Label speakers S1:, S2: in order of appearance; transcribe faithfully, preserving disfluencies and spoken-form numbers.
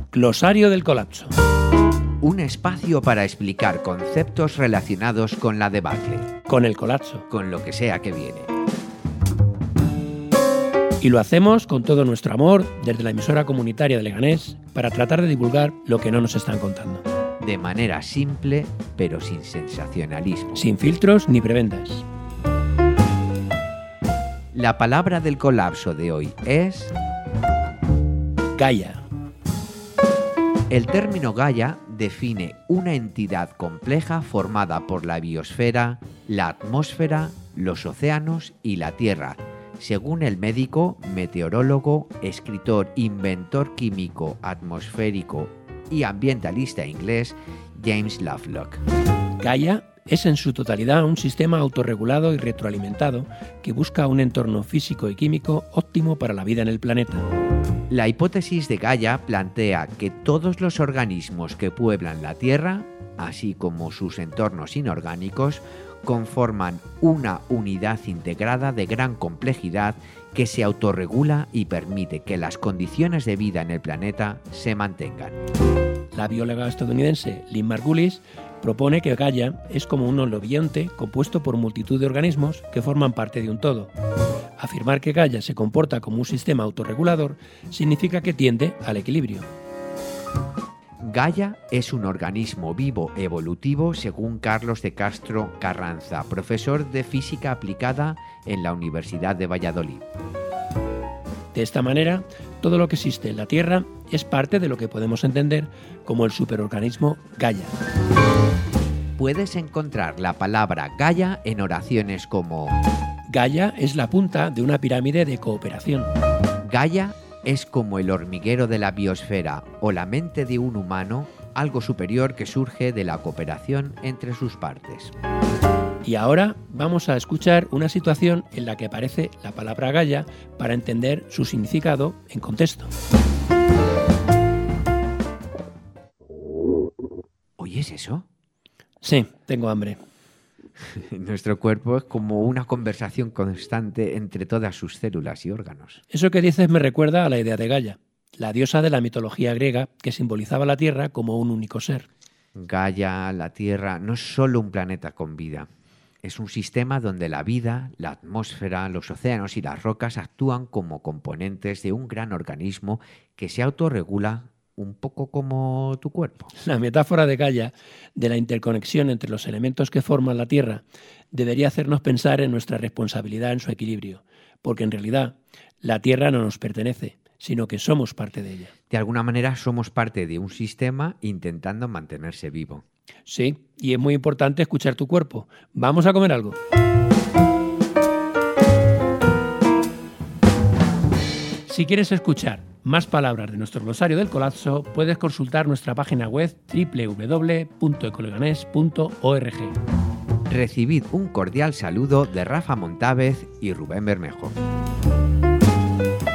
S1: Glosario del colapso.
S2: Un espacio para explicar conceptos relacionados con la debacle,
S1: Con el colapso.
S2: con lo que sea que viene.
S1: Y lo hacemos con todo nuestro amor desde la emisora comunitaria de Leganés para tratar de divulgar lo que no nos están contando.
S2: De manera simple, pero sin sensacionalismo.
S1: Sin filtros ni prebendas.
S2: La palabra del colapso de hoy es...
S1: Gaia.
S2: El término Gaia define una entidad compleja formada por la biosfera, la atmósfera, los océanos y la Tierra, según el médico, meteorólogo, escritor, inventor químico, atmosférico y ambientalista inglés James Lovelock.
S1: Gaia es en su totalidad un sistema autorregulado y retroalimentado que busca un entorno físico y químico óptimo para la vida en el planeta.
S2: La hipótesis de Gaia plantea que todos los organismos que pueblan la Tierra, así como sus entornos inorgánicos, conforman una unidad integrada de gran complejidad que se autorregula y permite que las condiciones de vida en el planeta se mantengan.
S1: La bióloga estadounidense Lynn Margulis propone que Gaia es como un holobionte compuesto por multitud de organismos que forman parte de un todo. Afirmar que Gaia se comporta como un sistema autorregulador significa que tiende al equilibrio.
S2: Gaia es un organismo vivo evolutivo según Carlos de Castro Carranza, profesor de física aplicada en la Universidad de Valladolid.
S1: De esta manera, todo lo que existe en la Tierra es parte de lo que podemos entender como el superorganismo Gaia.
S2: Puedes encontrar la palabra Gaia en oraciones como
S1: Gaia es la punta de una pirámide de cooperación.
S2: Gaia es como el hormiguero de la biosfera o la mente de un humano, algo superior que surge de la cooperación entre sus partes.
S1: Y ahora vamos a escuchar una situación en la que aparece la palabra Gaia para entender su significado en contexto.
S2: ¿Oyes eso?
S1: Sí, tengo hambre.
S2: Nuestro cuerpo es como una conversación constante entre todas sus células y órganos.
S1: Eso que dices me recuerda a la idea de Gaia, la diosa de la mitología griega que simbolizaba la Tierra como un único ser.
S2: Gaia, la Tierra, no es solo un planeta con vida. Es un sistema donde la vida, la atmósfera, los océanos y las rocas actúan como componentes de un gran organismo que se autorregula un poco como tu cuerpo.
S1: La metáfora de Gaia, de la interconexión entre los elementos que forman la Tierra, debería hacernos pensar en nuestra responsabilidad en su equilibrio, porque en realidad la Tierra no nos pertenece, sino que somos parte de ella.
S2: De alguna manera somos parte de un sistema intentando mantenerse vivo.
S1: Sí, y es muy importante escuchar tu cuerpo. ¿Vamos a comer algo? Si quieres escuchar más palabras de nuestro glosario del colapso, puedes consultar nuestra página web doble u doble u doble u punto ecoleganés punto org.
S2: Recibid un cordial saludo de Rafa Montávez y Rubén Bermejo.